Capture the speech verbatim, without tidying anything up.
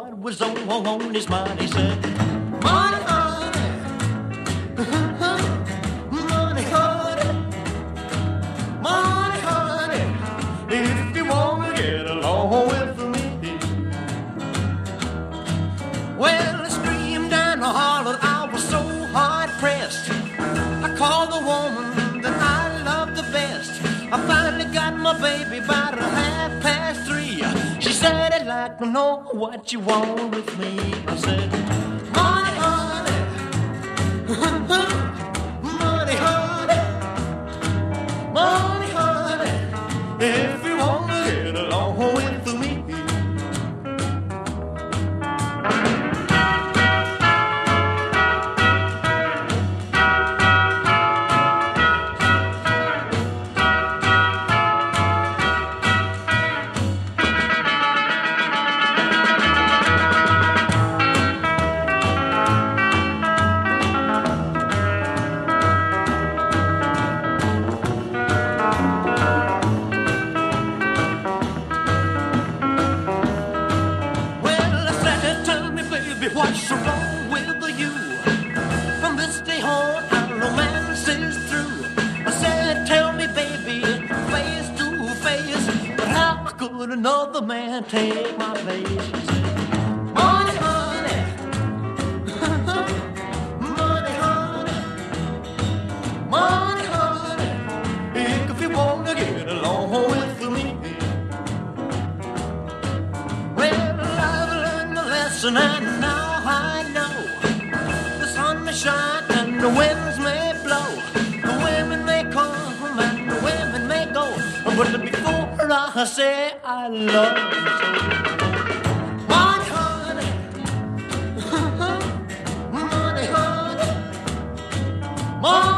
what was on, on his mind. He said, money, honey, money, honey, money, honey, if you want to get along with me. Well, I screamed and I hollered, I was so hard pressed. I called the woman that I love the best. I finally got my baby about a half past three. She said, I'd like to know what you want with me. I said, money, honey, money, honey, money, honey, if you want to get along with me. What's wrong with you? From this day on, our romance is through. I said, tell me, baby, face to face, but how could another man take my place? She said, money, honey, money, honey, money, honey, if you want to get along with me. Well, I've learned the lesson and now I know the sun may shine and the winds may blow, the women may come and the women may go, but before I say I love you so, money, honey, money, honey, money.